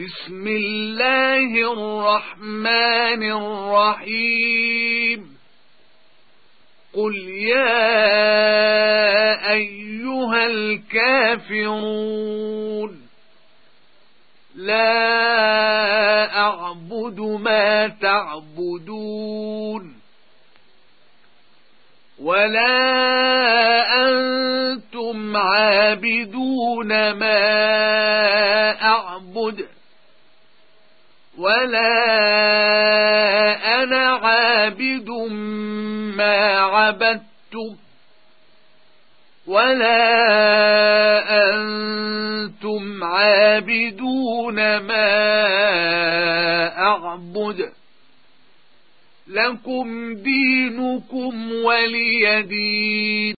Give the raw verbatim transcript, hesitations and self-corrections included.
بسم الله الرحمن الرحيم قل يا أيها الكافرون لا أعبد ما تعبدون ولا أنتم عابدون ما أعبد ولا أنا عابد ما عبدتم ولا أنتم عابدون ما أعبد لكم دينكم ولي دين.